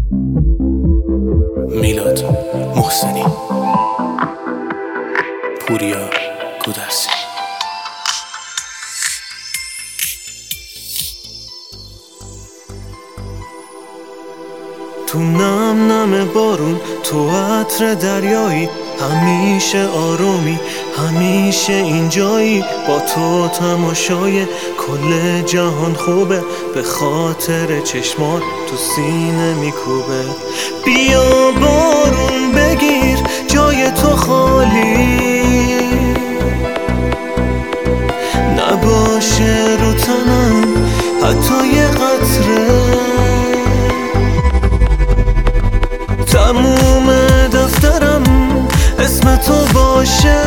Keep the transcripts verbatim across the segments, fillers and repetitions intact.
میلاد محسنی، پوریا گودرسی. تو نم نم بارون، تو عطر دریایی، همیشه آرومی، همیشه اینجایی. با تو تماشای کل جهان خوبه، به خاطر چشمات تو سینه میکوبه. بیا بارون بگیر جای تو خالی، نباشه رو تنم حتی یه قطره. تموم دفترم اسم تو باشه،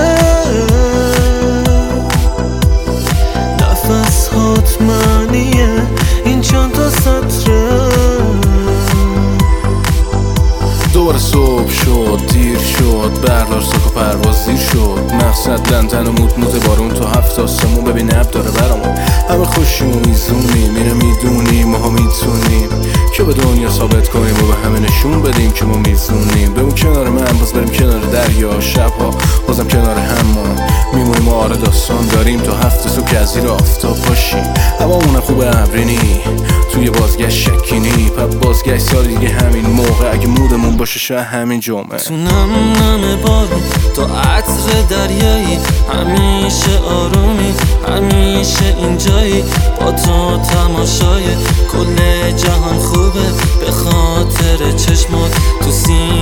نفس هات معنیه این چند تا سطره. دوباره صبح شد، دیر شد، بردار ساک و پرواز دیر شد. مقصد لندن و موت موت بارون تو هفت آسمون. ببین اب داره برامون، همه خوشیم و میزونیم، اینو میدونیم ماها میتونیم که به دنیا ثابت کنیم و به همه نشون بدیم که ما میزونیم. بمون کنار من، باز بریم کنار دریا، شبها بازم کنار همون میمونیم. آره داستان داریم تا هفت صبح که از زیر آفتاب باشیم. هوامون خوبه ابرینی، توی بازگشت شکینی. پس بازگشت سال دیگه همین موقع، اگه مودمون باشه شاید همین جمعه. تو نم نم بارون، تو عطر دریایی، همیشه آرومی، همیشه اینجایی. با تو تماشای کل جهان خوبه، به خاطر چشمات تو سینه